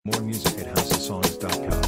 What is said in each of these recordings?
More music at houseofsongs.com.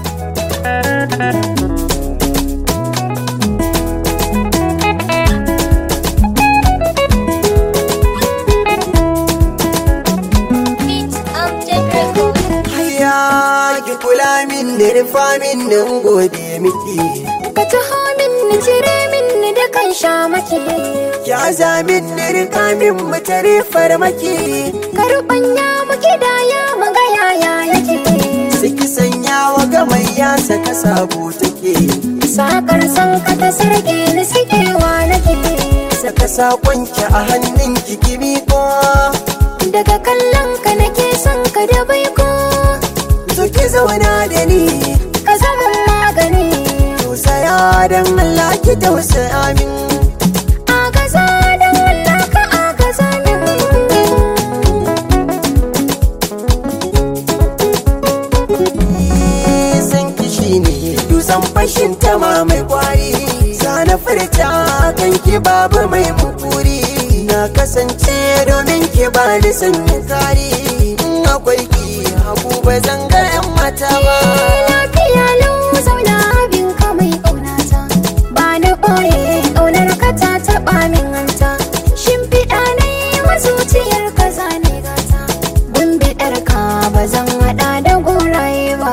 Kula min da rufa min nan gode miki, ka taho min na cire min da kan sha maki, ya za min da rika min mutare farmaki, ka rubanya muke da ya maga yaya yake, siki sanya wa gamayya saka sabo take, sakar san ka ta sarki ni sikewa nake, saka sakonki a hannun ki miko, daga kallon ka nake son ka da baiko, ki zauna da ni ka zama magani, tausaya don Allah ki tausaya min, agaza don Allah ka agaza min, san kishi ne dusan fashin tama mai kwari, sana furta kan ki babu mai mukuri, na kasance domin ki ba ni sanyin kari, akwai ki haku ba zan ga yan mata ba, lafiya lau zauna abin ka mai ƙaunata, ba na ɓoye ƙaunar ka ta taɓa min hanta, shimfiɗa na yi wa zuciyar ka zane gata, gumbiɗar ka ba zan haɗa da goraye ba.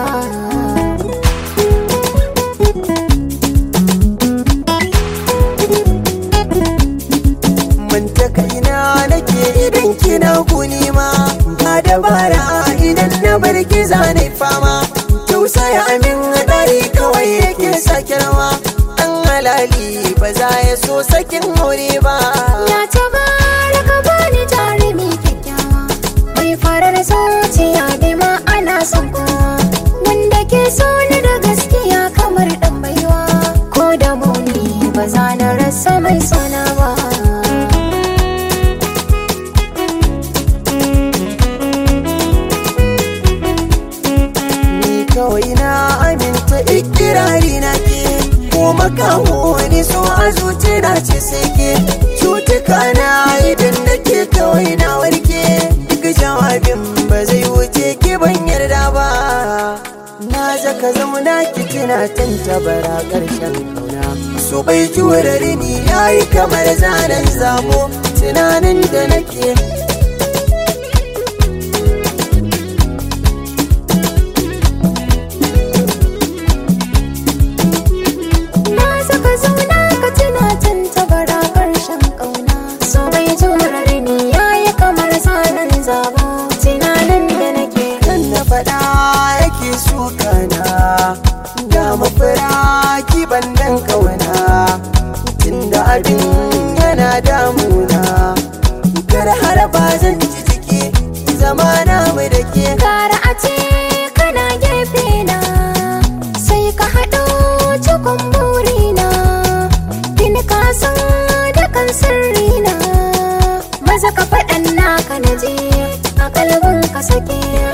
manta kaina nake idan kina guni ma, ba dabara idan na bar ki zane fama, tausaya min dari kawai yake sake rawa, dan halali ba za ya so sakin aure ba, Ya tabaraka bani jarumi kyakkyawa, mai farar zuciya bai ma ana son kowa, wanda ke so ni da gaskiya kamar ɗan baiwa, ko da muni ba za na rasa mai sona ba. ni kawai na aminta ikirari na ke, ko makaho wani so a zuci na ce sai ke, cutuka na idan nake kawai na warke, duk jawabin ba zai wuce ki ban yarda ba, na zaka zauna ki tuna tantabara karshen kauna, so bai jurare ni yayi kamar zanen zabo, tunanin da nake Na saka zauna ka tuna tantabara ƙarshen ƙauna, so bai jurare ni yayi kamar zanen zabo, tunanin da nake. kan na faɗa yake suka na, ga mafira ki bandan kauna, tunda abin yana damuna, kar har ba zan ji jiki zama na mu da ke, Gara a ce kana gefe na, sai ka haɗo cikon burina, bin ka san da kan sirrina, maza ka faɗan naka na je a kalbin ka sake.